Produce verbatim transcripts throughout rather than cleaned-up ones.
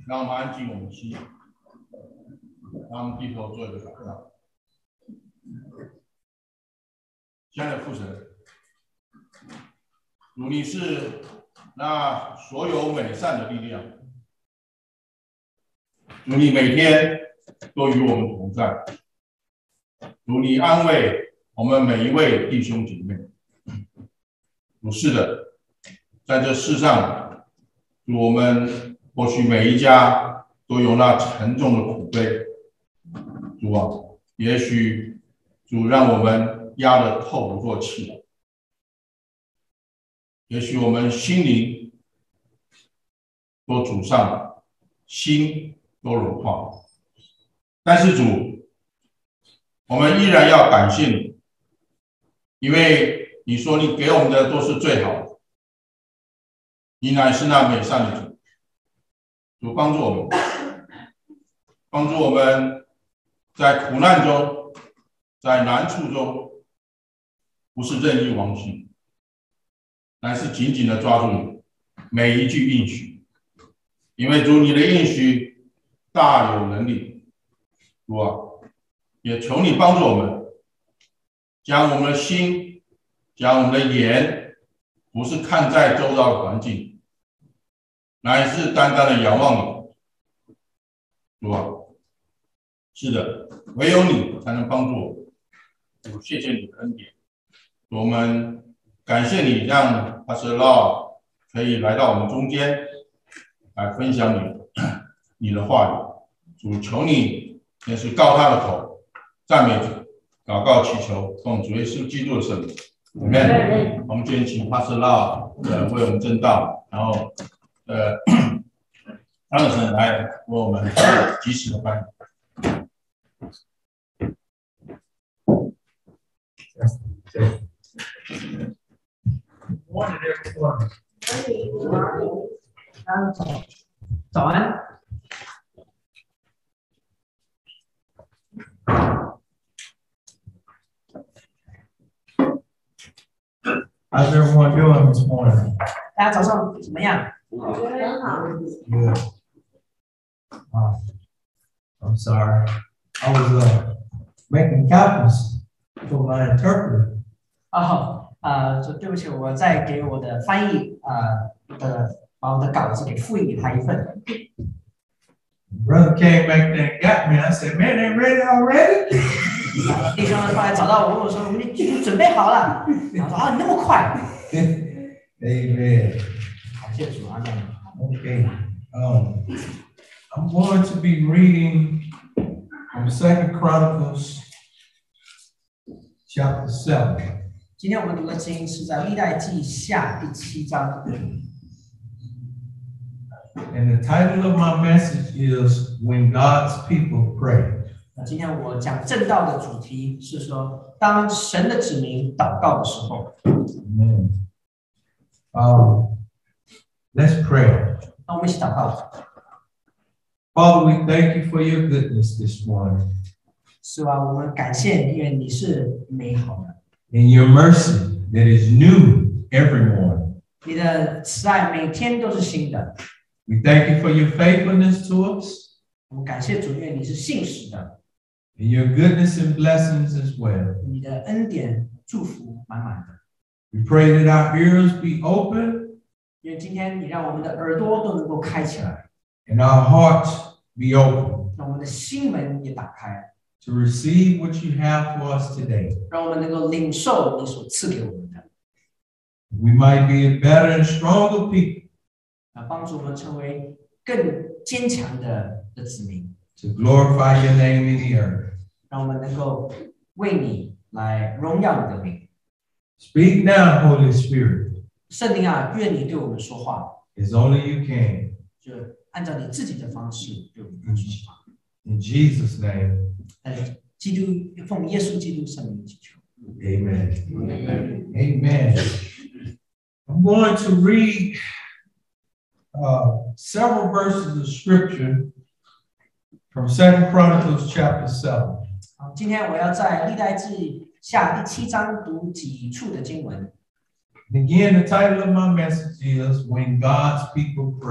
让我们安静我们的心，让我们低头做一个祷告。亲爱的父神，主你是那所有美善的力量，主你每天都与我们同在，主你安慰我们每一位弟兄姐妹。主是的，在这世上，主我们或许每一家都有那沉重的苦悲，主啊，也许主让我们压得透不过气来，也许我们心灵都阻上了，心都融化了，但是主，我们依然要感谢你，因为你说你给我们的都是最好的，你乃是那美善的主。主帮助我们，帮助我们在苦难中，在难处中，不是任意妄行，乃是紧紧的抓住你每一句应许，因为主你的应许大有能力。主啊，也求你帮助我们，将我们的心，将我们的眼，不是看在周遭的环境，乃是单单的仰望你。主啊，是的，唯有你才能帮助我们。主，谢谢你的恩典，我们感谢你让帕斯拉可以来到我们中间，来分享你你的话语。主，求你也是高他的头，赞美主，祷告祈求，奉主耶稣基督的圣名。Amen。我们今天请帕斯拉呃为我们证道，然后呃安德森来为我们及时的翻译。 Morning, everyone. 早安。How's everyone doing this morning? 大家早上怎么样？ 很好。 Good. Uh, I'm sorry. I was uh, making copies for my interpreter. 哦，呃，对不起，我在给我的翻译呃的把我的稿子给复印给他一份。 Brother came back there and got me. I said, "Man, they ready already?" 弟兄后来找到我，问我说：“我们已经准备好了。”然后说：“啊，你那么快 Amen. 感谢主，阿门。 Okay. Um, I'm going to be reading from Second Chronicles chapter seven. 今天我们读的经是在历代记下第七章。 And the title of my message is When God's People Pray. 那今天我讲正道的主题是说，当神的子民祷告的时候。 Amen. Um, let's pray. 那我们一起祷告。 Father, we thank you for your goodness this morning 是吧？我们感谢你，因为你是美好的， and your mercy that is new every morning. 你的慈爱每天都是新的。 We thank you for your faithfulness to us 我们感谢主，因为你是信实的， and your goodness and blessings as well. 你的恩典祝福满满的。 We pray that our ears be open 因为今天你让我们的耳朵都能够开起来， and our hearts be open 让我们的心门也打开， to receive what you have for us today. 让我们能够领受你所赐给我们的， We might be a better and stronger people 啊，帮助我们成为更坚强的的子民， to glorify your name in the earth. 让我们能够为你来荣耀你的名。 Speak now, Holy Spirit, 圣灵啊，愿你对我们说话， as only you can. 就按照你自己的方式对我们说话。 In Jesus' name, 在基督奉耶稣基督圣名祈求。 amen. Amen. I'm going to read uh, several verses of scripture from Second Chronicles chapter seven. 好，今天我要在历代志下第七章读几处的经文。 And again, the title of my message is When God's People Pray.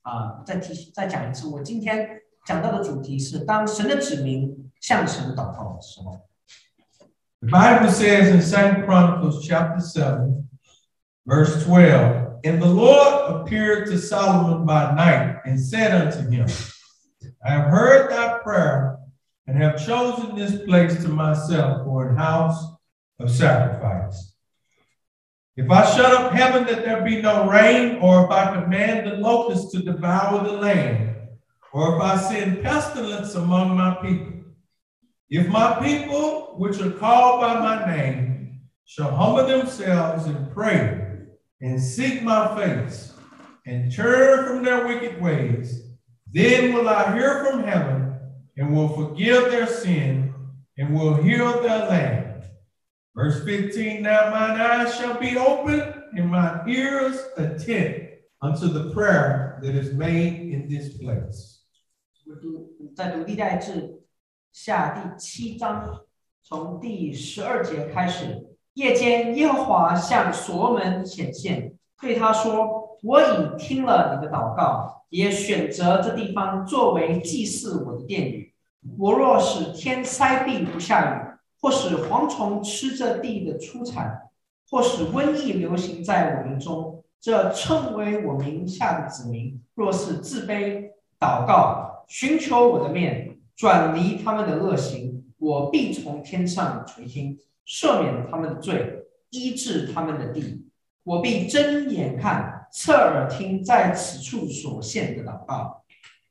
啊、呃，再提再讲一次，我今天讲到的主题是当神的子民向神祷告的时候。 The Bible says in Second Chronicles chapter seven, verse twelve, and the Lord appeared to Solomon by night and said unto him, I have heard thy prayer and have chosen this place to myself for an house of sacrifice. If I shut up heaven that there be no rain, or if I command the locusts to devour the land, or if I send pestilence among my people, if my people, which are called by my name, shall humble themselves and pray and seek my face and turn from their wicked ways, then will I hear from heaven and will forgive their sin and will heal their land. Verse fifteen, now mine eyes shall be open and my ears attent unto the prayer that is made in this place. 在读历代志下第七章，从第十二节开始，夜间耶和华向所罗门显现，对他说：“我已听了你的祷告，也选择这地方作为祭祀我的殿宇。我若使天塞闭不下雨，或使蝗虫吃这地的出产，或使瘟疫流行在我民中，这称为我名下的子民，若是自卑祷告，寻求我的面，转离他们的恶行，我必从天上垂听，赦免他们的罪，医治他们的地。我必睁眼看，侧耳听，在此处所献的祷告。”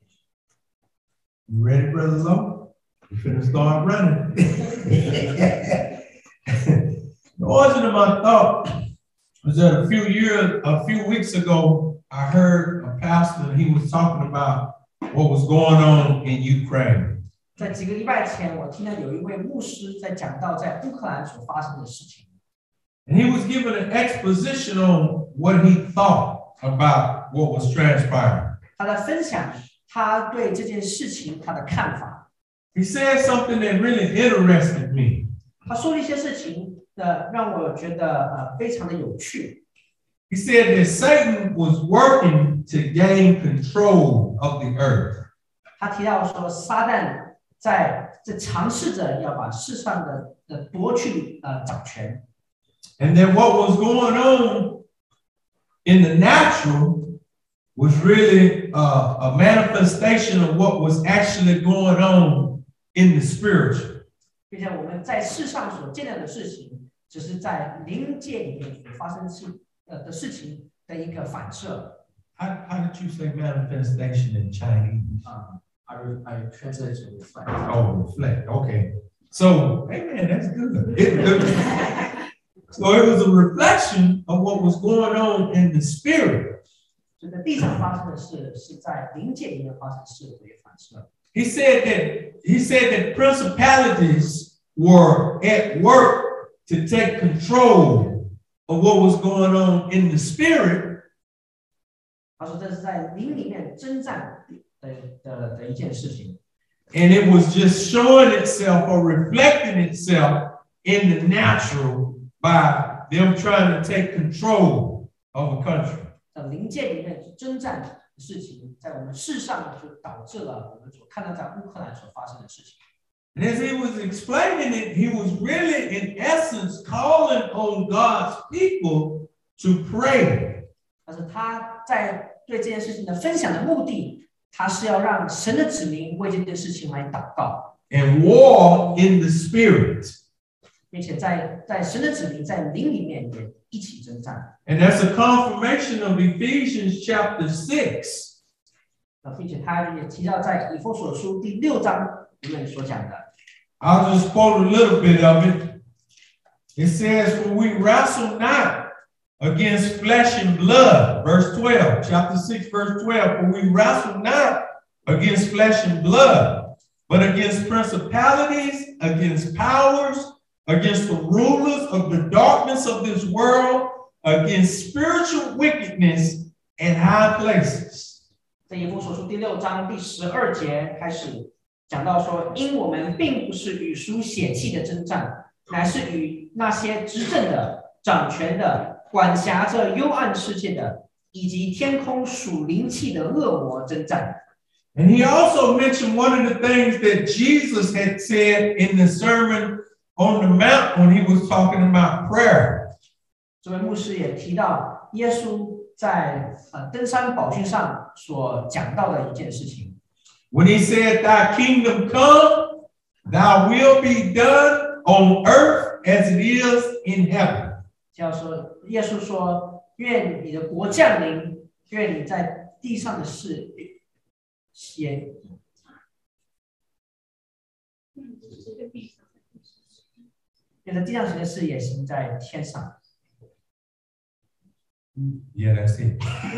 You ready, Brother Lowe? We're finna start running. The origin of my thought was that a few years, a few weeks ago, I heard a pastor, and he was talking about what was going on in Ukraine. 在几个礼拜前，我听到有一位牧师在讲到在乌克兰所发生的事情。 And he was giving an exposition on what he thought about what was transpiring. 他在分享他对这件事情他的看法。 He said something that really interested me. 他说了一些事情的让我觉得呃非常的有趣。 He said that Satan was working to gain control of the earth. 他提到说，撒旦在在尝试着要把世上的的夺去呃掌权。 And then what was going on in the natural was really uh, a manifestation of what was actually going on in the spiritual. 并且我们在世上所见到的事情，只是在灵界里面所发生事呃的事情的一个反射。 How, how did you say manifestation in Chinese? Uh, I, I translate to reflect. Oh, reflect. Okay. So, hey man, that's good. It, so it was a reflection of what was going on in the spirit. 就在地上发生的事，是在灵界里面发生事的一个反射。 He said that he said that principalities were at work to take control of what was going on in the spirit. 他说这是在灵里面征战的的的一件事情。 And it was just showing itself or reflecting itself in the natural by them trying to take control of a country. 在灵界里面征战的事情，在我们世上就导致了我们所看到在乌克兰所发生的事情。 And as he was explaining it, he was really, in essence, calling on God's people to pray. 但是他在对这件事情的分享的目的，他是要让神的子民为这件事情来祷告。 And war in the spirit. 并且在在神的子民在灵里面也一起征战。 And that's a confirmation of Ephesians chapter six. 并且他也提到在以弗所书第六章里面所讲的。 I'll just quote a little bit of it. It says, "For we wrestle not against flesh and blood," verse twelve, chapter six, verse twelve. "For we wrestle not against flesh and blood, but against principalities, against powers, against the rulers of the darkness of this world, against spiritual wickedness in high places." 在以弗所书第六章第十二节开始讲到说，因我们并不是与属血气的征战，乃是与那些执政的、掌权的、管辖着幽暗世界的， 以及天空属灵气的恶魔征战。 And he also mentioned one of the things that Jesus had said in the Sermon on the Mount when he was talking about prayer. 这位牧师也提到耶稣在呃登山宝训上所讲到的一件事情。 When he said, "Thy kingdom come, thy will be done on earth as it is in heaven." 叫说耶稣说：“愿你的国降临，愿你在地上的事也。” 愿在地上行的事也行在天上。 Yeah, that's it.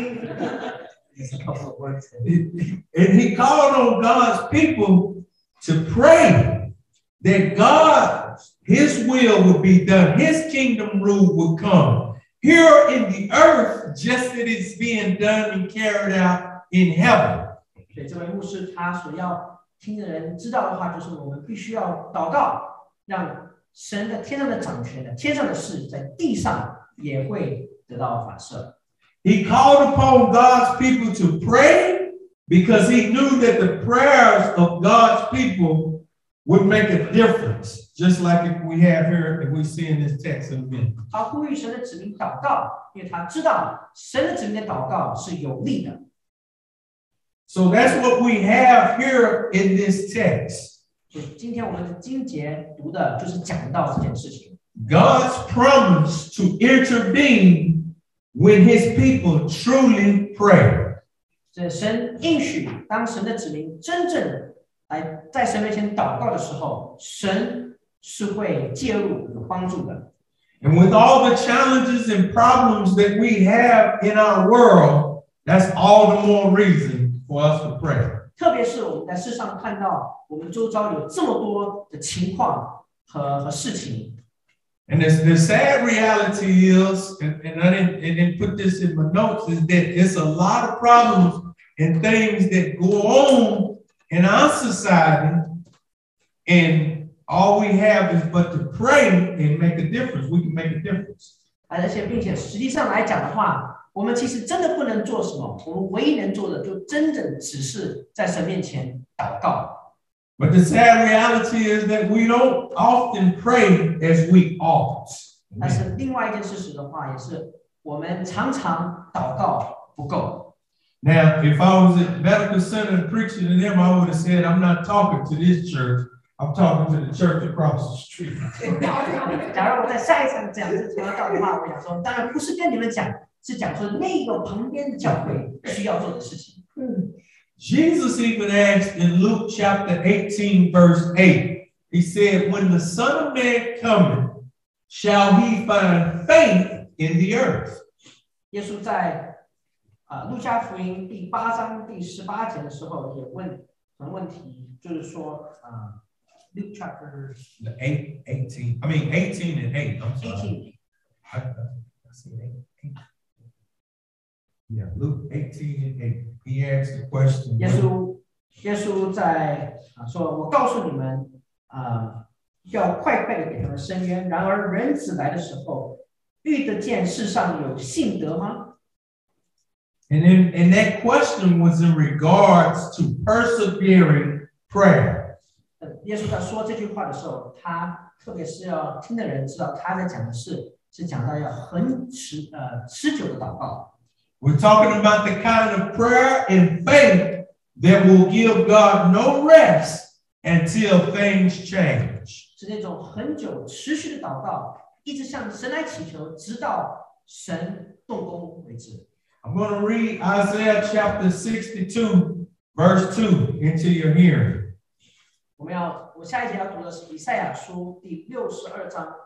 And he called on God's people to pray that God, his will would be done, his kingdom rule would come here in the earth, just as it's being done and carried out in heaven. 所以这位牧师他所要听的人知道的话，就是我们必须要祷告，让神的天上的掌权的天上的事，在地上也会得到反射。 He called upon God's people to pray because he knew that the prayers of God's people would make a difference, just like if we have here, if we see in this text again. 他呼吁神的子民祷告，因为他知道神的子民的祷告是有力的。 So that's what we have here in this text. 所以今天我们的经节读的就是讲到这件事情。 God's promise to intervene when his people truly pray. 这神应许，当神的子民真正来在神面前祷告的时候，神是会介入有帮助的。 And with all the challenges and problems that we have in our world, that's all the more reason for us to pray. 特别是我们在世上看到我们周遭有这么多的情况和和事情。 And the, the sad reality is, and, and I didn't, I didn't put this in my notes, is that it's a lot of problems and things that go on in our society, and all we have is but to pray and make a difference. We can make a difference. 而且，并且实际上来讲的话，我们其实真的不能做什么，我们唯一能做的就真正只是在神面前祷告。 But the sad reality is that we don't often pray as we ought. 但是另外一件事实的话，也是我们常常祷告不够。 Now, if I was at the medical center preaching to them, I would have said, "I'm not talking to this church. I'm talking to the church across the street." 假如我在下一场讲这讲道的话，我想说，当然不是跟你们讲，是讲说那个旁边的教会需要做的事情。嗯。 Jesus even asked in Luke chapter eighteen, verse eight, he said, "When the Son of Man cometh, shall he find faith in the earth?" 耶稣在啊路加福音第八章第十八节的时候也问什么问题，就是说啊 Luke chapter The eight, eighteen, I mean eighteen and eight. I'm sorry. eighteen. I, I see eight, eight. Yeah, Luke eighteen and eight. He asked the question. 耶稣耶稣在啊说，我告诉你们啊，要快快的给他们伸冤。然而人子来的时候，遇得见世上有信德吗？ And then, and that question was in regards to persevering prayer. 耶稣在说这句话的时候，他特别是要听的人知道他在讲的是是讲到要很持呃持久的祷告。 We're talking about the kind of prayer and faith that will give God no rest until things change. 是那种很久持续的祷告，一直向神来祈求，直到神动工为止。 I'm going to read Isaiah chapter sixty-two, verse two into your hearing. 我们要，我下一节要读的是以赛亚书第六十二章。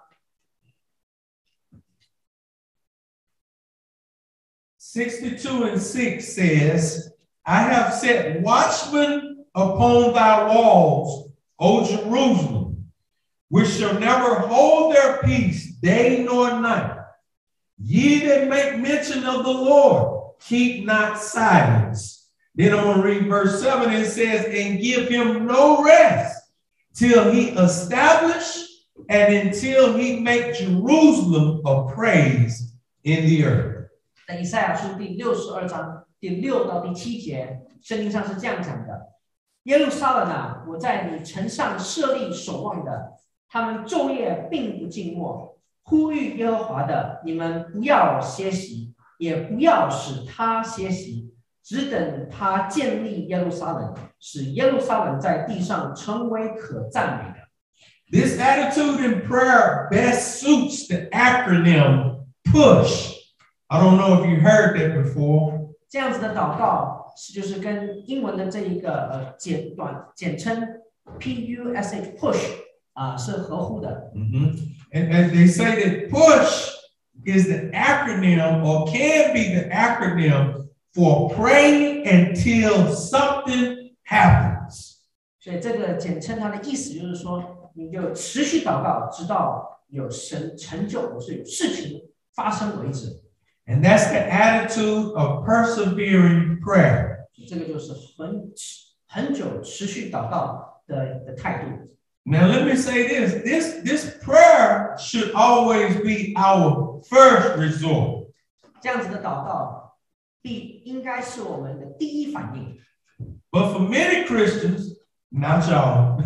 sixty-two and six says, "I have set watchmen upon thy walls, O Jerusalem, which shall never hold their peace day nor night. Ye that make mention of the Lord, keep not silence." Then I'm going to read verse seven. It says, "And give him no rest till he establish and until he make Jerusalem a praise in the earth." 在以赛亚书第六十二章第六到第七节，圣经上是这样讲的：耶路撒冷啊，我在你城上设立守望的，他们昼夜并不静默，呼吁耶和华的，你们不要歇息，也不要使他歇息，只等他建立耶路撒冷，使耶路撒冷在地上成为可赞美的。 This attitude in prayer best suits the acronym PUSH. I don't know if you heard that before. 这样子的祷告是就是跟英文的这一个呃简短简称 P U S H push 啊、呃、是合乎的。 Mm-hmm. And, and they say that PUSH is the acronym or can be the acronym for praying until something happens. 所以这个简称它的意思就是说，你就持续祷告，直到有神成就，或是有事情发生为止。 And that's the attitude of persevering prayer. 这个就是很很久持续祷告的的态度。 Now let me say this: this this prayer should always be our first resort. 这样子的祷告，必应该是我们的第一反应。 But for many Christians, not y'all,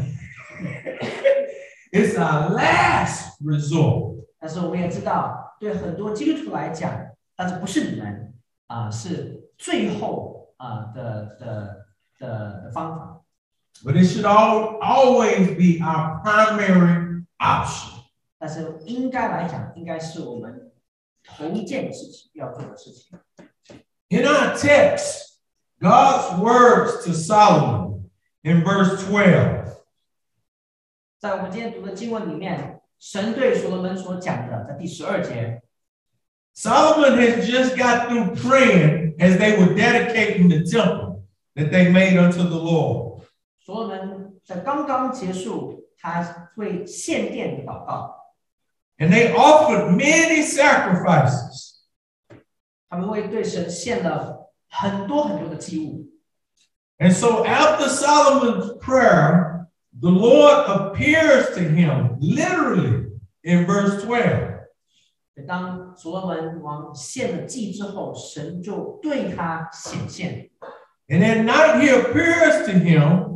it's our last resort. 但是我们也知道，对很多基督徒来讲，但是不是你们啊、呃，是最后啊、呃、的的的的方法。 But it should all, always be our primary option. 但是应该来讲，应该是我们头一件事情要做的事情。 In our text, God's words to Solomon in verse twelve. 在我们今天读的经文里面，神对所罗门所讲的，在第十二节。 Solomon has just got through praying as they were dedicating the temple that they made unto the Lord. 所罗门在刚刚结束他为献殿的祷告。 And they offered many sacrifices. 他们为对神献了很多很多的祭物。 And so after Solomon's prayer, the Lord appears to him literally in verse twelve. 当所罗门王献了祭之后，神就对他显现。 And at night he appears to him.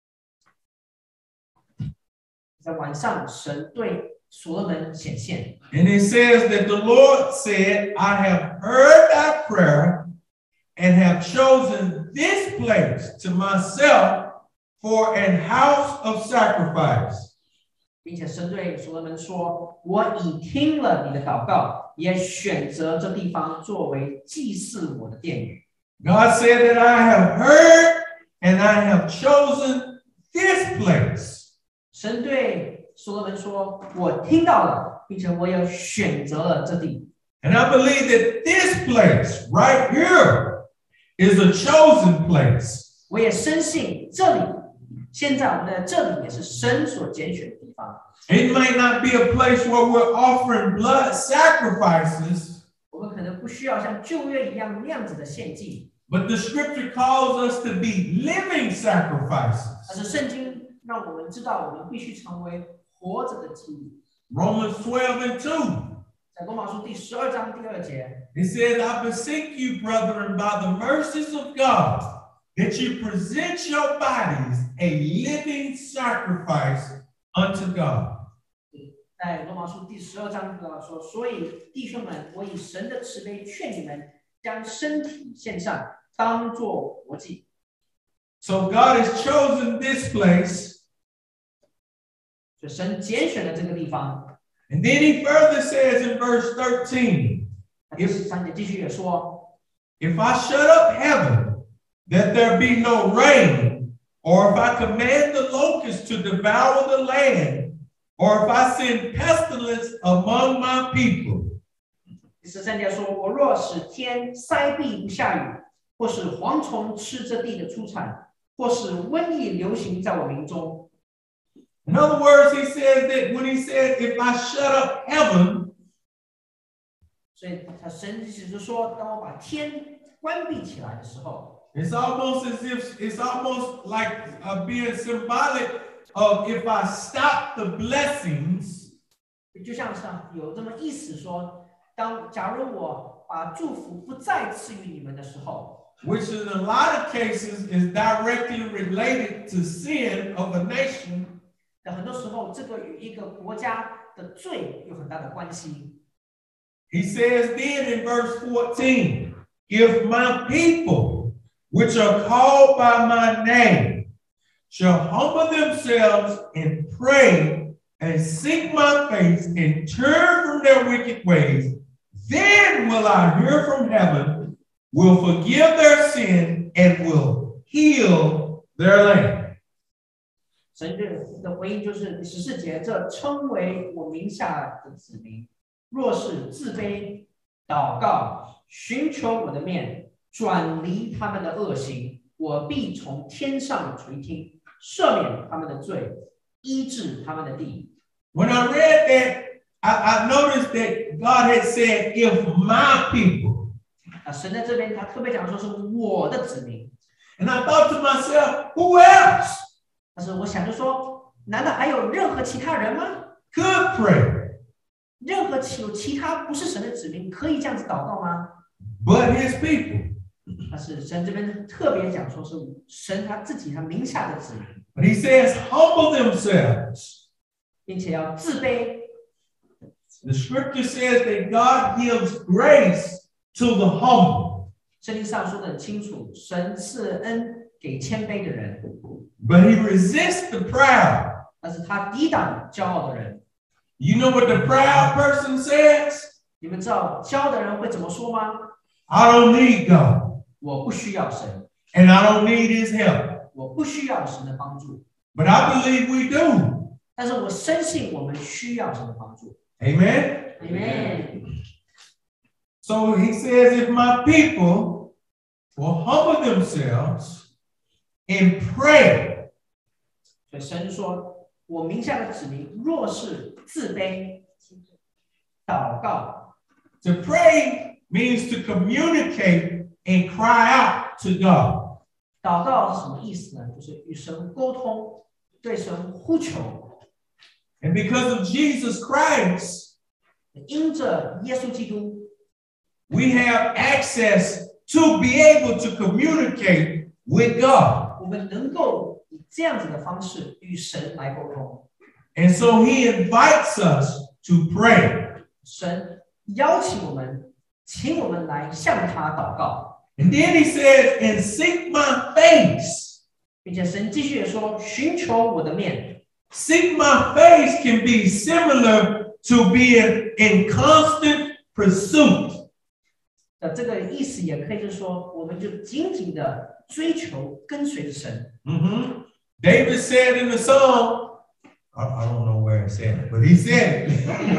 在晚上，神对所罗门显现。 And it says that the Lord said, I have heard thy prayer and have chosen this place to myself for an house of sacrifice. 并且神对所罗门说：“我已听了你的祷告，也选择这地方作为祭祀我的殿宇。” God said that I have heard and I have chosen this place. 神对所罗门说：“我听到了，并且我也选择了这地。” And I believe that this place right here is a chosen place. 我也深信这里，现在我们在这里也是神所拣选的地方。 It might not be a place where we're offering blood sacrifices. 我们可能不需要像旧约一样那样子的献祭。 But the scripture calls us to be living sacrifices. 但是圣经让我们知道，我们必须成为活着的祭物。 Romans twelve and two. 在罗马书第十二章第二节 It says, I beseech you, brethren, by the mercies of God, that you present your bodies a living sacrifice unto God. 在罗马书第十二章说，所以弟兄们，我以神的慈悲劝你们，将身体献上，当作活祭。 So God has chosen this place. 所以神拣选了这个地方。 And then he further says in verse thirteen, 第十三节继续也说 if I shut up heaven, that there be no rain, or if I command the locusts to devour the land, or if I send pestilence among my people. 第十三节说：“我若使天塞闭不下雨，或使蝗虫吃这地的出产，或使瘟疫流行在我民中。” In other words, he says that when he said, if I shut up heaven, 所以他神意思是说，当我把天关闭起来的时候 it's almost as if it's almost like uh, being symbolic of if I stop the blessings, 就像是有这么意思说，当假如我把祝福不再赐予你们的时候， which in a lot of cases is directly related to sin of a nation, 在很多时候，这个与一个国家的罪有很大的关系。 he says then in verse fourteen, if my people, which are called by my name, shall humble themselves and pray and seek my face and turn from their wicked ways, then will I hear from heaven, will forgive their sin, and will heal their land. 神的回应就是第十四节，这称为我名下的子民，若是自卑、祷告、寻求我的面，转离他们的恶行，我必从天上垂听，赦免他们的罪，医治他们的地。 When I read that, I, I noticed that God had said, if my people. 啊，神在这边他特别讲说是我的子民， And I thought to myself, who else 但是我想就说，难道还有任何其他人吗？ could pray 任何其有其他不是神的子民可以这样子祷告吗？ but his people? 但是神这边特别讲说是神他自己他名下的子民， But he says, humble themselves. 并且要自卑。 The scripture says that God gives grace to the humble, 圣经上说的很清楚，神赐恩给谦卑的人， but he resists the proud. 但是他抵挡骄傲的人。 You know what the proud person says? 你们知道骄傲的人会怎么说吗？ I don't need God, 我不需要神， and I don't need his help. 我不需要神的帮助。 But I believe we do. 但是我深信我们需要神的帮助。 Amen? Amen。 So he says, if my people will humble themselves and pray, 所以神说，我名下的子民若是自卑、祷告， to pray means to communicate and cry out to God. 祷告是什么意思呢？就是与神沟通，对神呼求。 And because of Jesus Christ, 因着耶稣基督， we have access to be able to communicate with God. 我们能够以这样子的方式与神来沟通。 And so he invites us to pray. 神邀请我们，请我们来向他祷告， And then he says, and seek my face. 并且神继续也说，寻求我的面。 Seek my face can be similar to being in constant pursuit. 的这个意思也可以就是说，我们就紧紧的追求跟随着神。 Mm-hmm. David said in the song, I, I don't know where he said it, but he said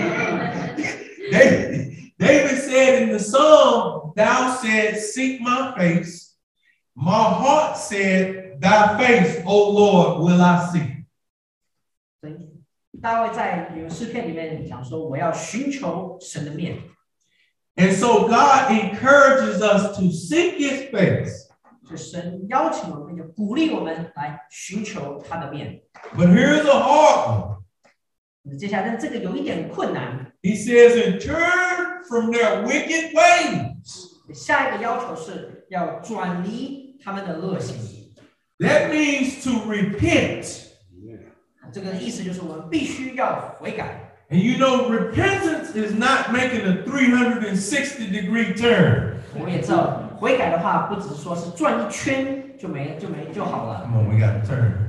it. David, David said in the song, thou said, seek my face. My heart said, thy face, O Lord, will I see. 所以大卫在有诗篇里面讲说，我要寻求神的面。 And so God encourages us to seek his face. 所以神邀请我们，并且鼓励我们来寻求他的面。 But here's a hard one. 接下来，但这个有一点困难。 He says, and turn from their wicked ways. 下一个要求是要转离他们的恶行。 That means to repent. 这个意思就是我们必须要悔改。 And you know, repentance is not making a three hundred sixty degree turn. 我们也知道，悔改的话，不只是说是转一圈就没就没就好了。 Come on, we got to turn.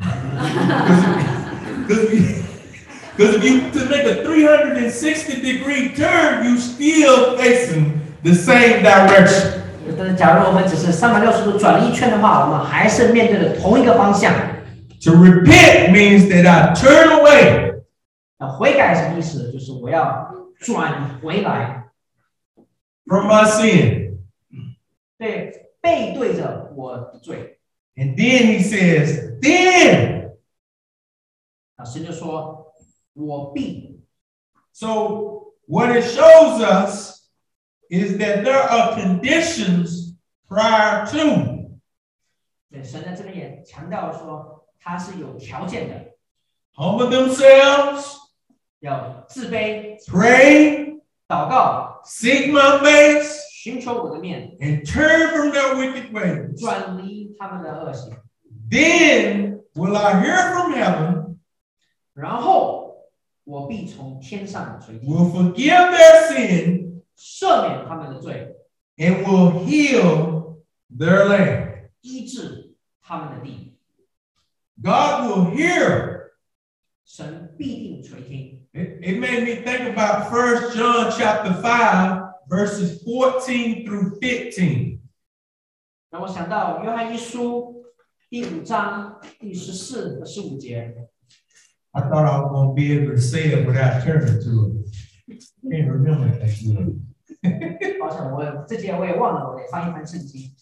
Because if you to make a three hundred sixty degree turn, you still facing the same direction. 但是，假如我们只是三百六十度转了一圈的话，我们还是面对着同一个方向。 To repent means that I turn away. 那悔改什么意思？就是我要转回来， from my sin. 对，背对着我的罪。 And then he says, then. 啊，神就说，我必。 So what it shows us is that there are conditions prior to. 对，神在这边也强调说，他是有条件的， Humble themselves, 要自卑、 pray, 祷告、 seek my face, 寻求我的面， and turn from their wicked ways, 转离他们的恶行， then will I hear from heaven, 然后我必从天上垂听， will forgive their sin, 赦免他们的罪， and will heal their land. 医治他们的地。 God will hear. 神必定垂听。 It, it made me think about First John chapter five, verses fourteen through fifteen. 让我想到约翰一书第五章第十四和十五节。 I thought I was going to be able to say it without turning to it. Can't remember it that good. 抱歉，我这节我也忘了，我得翻一翻圣经。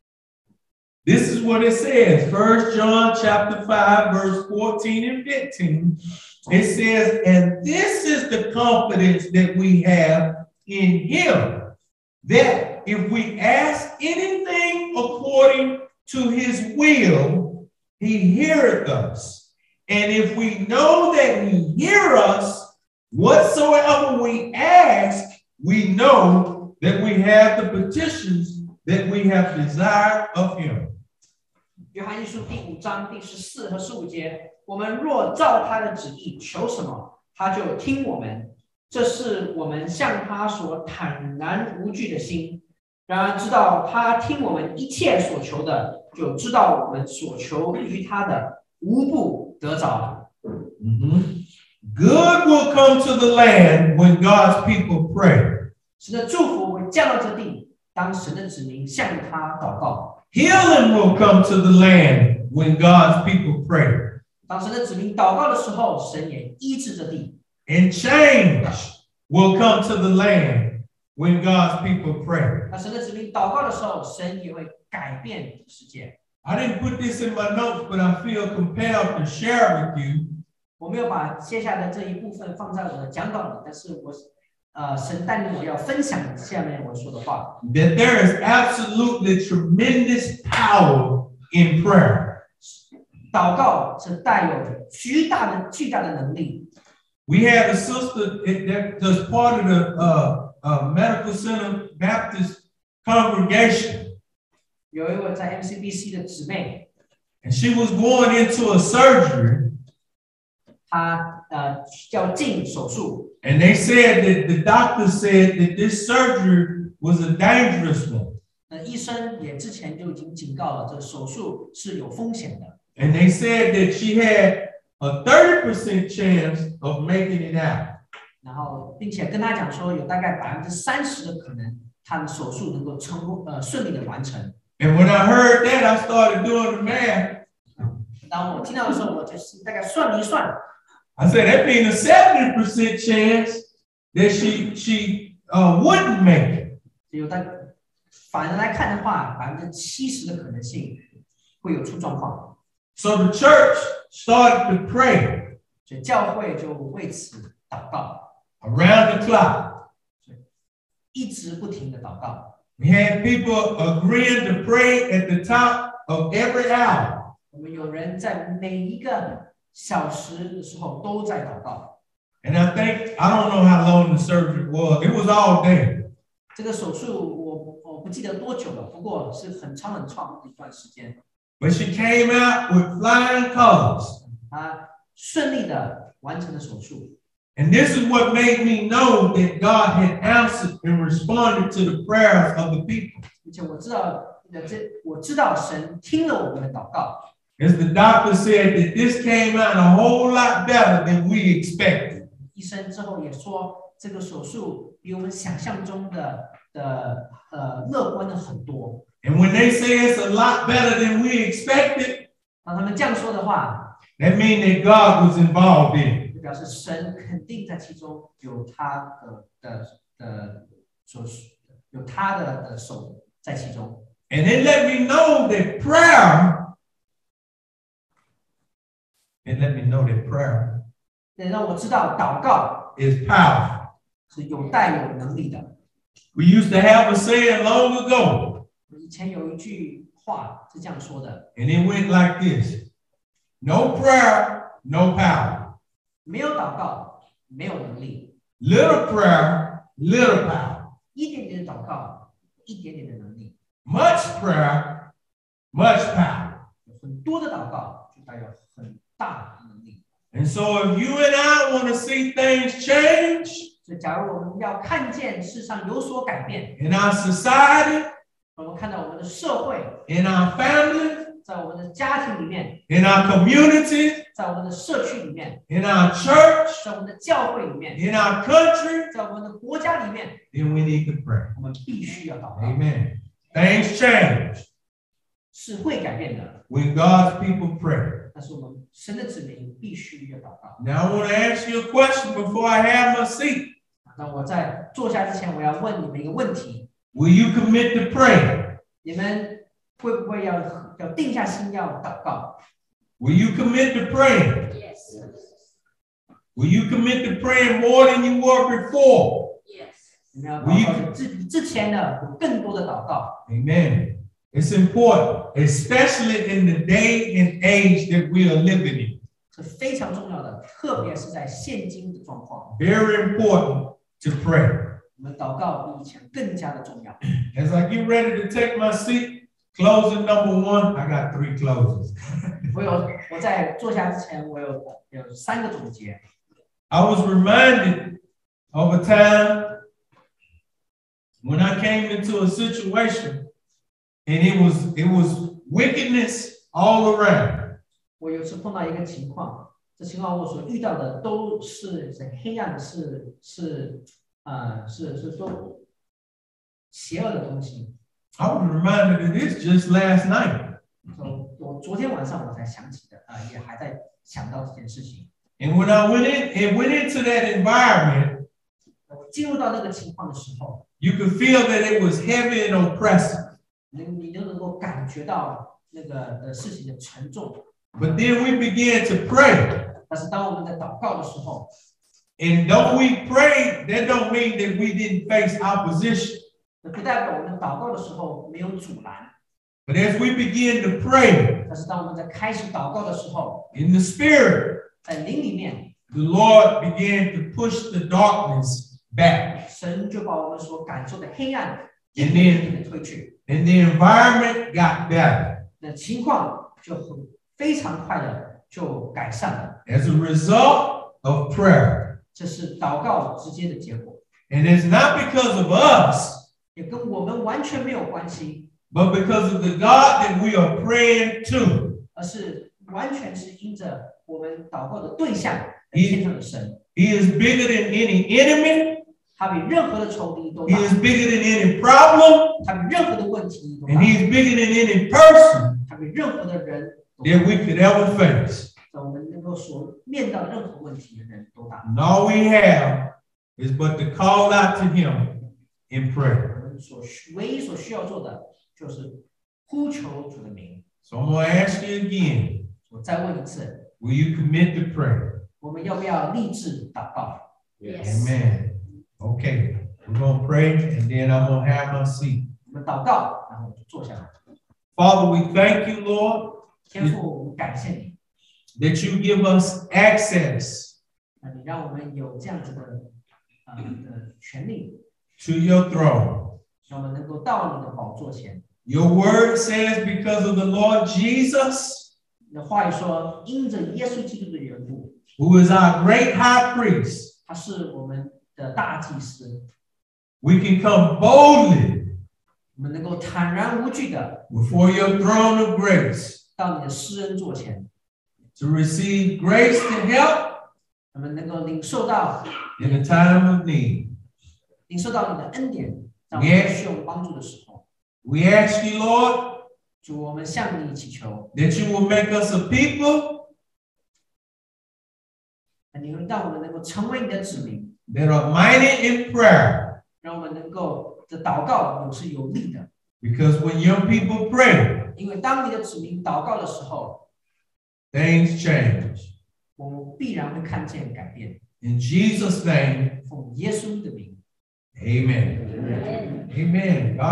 This is what it says, First John chapter five, verse fourteen and fifteen. It says, and this is the confidence that we have in him, that if we ask anything according to his will, he heareth us. And if we know that he hear us, whatsoever we ask, we know that we have the petitions that we have desired of him. 约翰一书第五章第十四和十五节，我们若照他的旨意求什么，他就听我们。这是我们向他所坦然无惧的心。然而知道他听我们一切所求的，就知道我们所求于他的，无不得着。 Mm-hmm. Good will come to the land when God's people pray. 神的祝福会降到这地，当神的子民向他祷告。 Healing will come to the land when God's people pray. 当神的子民祷告的时候，神也医治这地。 And change will come to the land when God's people pray. 当神的子民祷告的时候，神也会改变世界。 I didn't put this in my notes, but I feel compelled to share with you. 我没有把接下来的这一部分放在我的讲稿里，但是我呃，神带领我要分享下面我说的话。 That there is absolutely tremendous power in prayer. 祷告是带有巨大的巨大的能力。 We had a sister that was part of the uh, uh, Medical Center Baptist congregation. 有一位在 M C B C 的姊妹， And she was going into a surgery. 她呃要进手术。 And they said that the doctor said that this surgery was a dangerous one. 那医生也之前就已经警告了，这个手术是有风险的。 And they said that she had a thirty percent chance of making it out. 然后，并且跟他讲说，有大概百分之三十的可能，他的手术能够成功呃顺利的完成。 And when I heard that, I started doing the math. 当我听到的时候，我就是大概算了一算。 I said that means a seventy percent chance that she she uh, wouldn't make it. 有大反而来看的话，百分之七十的可能性会有出状况。 So the church started to pray 所以教会就为此祷告， around the clock. 一直不停的祷告。 We had people agreeing to pray at the top of every hour. 我们有人在每一个小时的时候都在祷告。 And I think, I don't know how long the surgery was. It was all day. 这个手术我我不记得多久了，不过是很长很长的一段时间。 But she came out with flying colors. 他顺利的完成了手术。 And this is what made me know that God had answered and responded to the prayers of the people. 而且我知道，这我知道神听了我们的祷告。 As the doctor said, that this came out a whole lot better than we expected. 医生之后也说，这个手术比我们想象中的的呃乐观了很多。 And when they say it's a lot better than we expected, 当他们这样说的话， that means that God was involved in it. 就表示神肯定在其中有他的的的手有他的的手在其中。 And it let me know that prayer, it let me know that prayer 也让我知道祷告 is powerful. 是有带有能力的。 We used to have a saying long ago, 以前有一句话是这样说的： and it went like this: no prayer, no power. 没有祷告，没有能力； Little prayer, little power. 一点点的祷告， 一点点的能力。 Much prayer, much power. 有很多的祷告就带有很大的能力。 And so if you and I want to see things change 所以，假如我们要看见世上有所改变， in our society, 我们看到我们的社会， in our family, 在我们的家庭里面， in our community, 在我们的社区里面， in our church, 在我们的教会里面， in our country, 在我们的国家里面， then we need to pray. 我们必须要祷告。 Amen. Things change 是会改变的， when God's people pray. 但是我们神的子民必须要祷告。 Now I want to ask you a question before I have my seat. 那我在坐下之前，我要问你们一个问题： Will you commit to praying? 你们会不会要要定下心要祷告？ Will you commit to praying? Yes. Will you commit to praying more than you were before? Yes. 你们要祷告之比之前呢有更多的祷告。 Amen. It's important, especially in the day and age that we are living in. 是非常重要的，特别是在现今的状况， Very important to pray. 我们祷告比以前更加的重要。 As I get ready to take my seat, closing number one, I got three closes. 我有我在坐下之前，我有有三个总结。 I was reminded of a time when I came into a situation and it was it was wickedness all around. 我有次碰到一个情况，这情况我所遇到的都是是黑暗的，是是呃是是都邪恶的东西。 I was reminded of this just last night. 我我昨天晚上我才想起的，啊、呃，也还在想到这件事情。 And when I went in and went into that environment, 我进入到那个情况的时候， you could feel that it was heavy and oppressive. 你你就能够感觉到那个的事情的沉重。 But then we began to pray. 但是当我们在祷告的时候， And though we prayed, that don't mean that we didn't face opposition. 那不代表我们祷告的时候没有阻拦。 But as we begin to pray 但是当我们在开始祷告的时候， in the spirit, 在灵里面， the Lord began to push the darkness back. 神就把我们所感受的黑暗一 And 点 then, 一点的推去， and the environment got better. 那情况就很非常快的就改善了。 As a result of prayer. 这是祷告直接的结果， And it's not because of us, 也跟我们完全没有关系， but because of the God that we are praying to. 而是完全是因着我们祷告的对象天上的神， He is bigger than any enemy. 他比任何的仇敌都 He 大， is bigger than any problem. 他比任何的问题都 And 大， he is bigger than any person 他比任何的人都 that 大， we could ever face. 在我们能够所面到任何问题的人都大。 And all we have is but to call out to him in prayer. 我们所需唯一所需要做的就是呼求主的名。 So I'm going to ask you again, 我再问一次， will you commit to prayer? 我们要不要立志祷告？ Yes. Amen. Okay, we're going to pray and then I'm going to have my seat. 我们祷告，然后就坐下来。 Father, we thank you, Lord, 天父，我们感谢你， that you give us access 那你让我们有这样子的呃的权利， to your throne. 让我们能够到你的宝座前。 Your word says because of the Lord Jesus, 你的话语说，因着耶稣基督的缘故， who is our great high priest, 他是我们的大祭司， we can come boldly 我们能够坦然无惧的 before your throne of grace 到你的施恩座前， to receive grace to help 我们能够领受到 in the time of need. 领受到你的恩典，在我们需要帮助的时候， We ask you, Lord, 主，我们向你祈求， that you will make us a people 你会让我们能够成为你的子民， that are mighty in prayer. 让我们能够的祷告有是有力的， Because when your people pray, 因为当你的子民祷告的时候， things change. 我们必然会看见改变。 In Jesus' name, 奉耶稣的名。 amen. Amen. God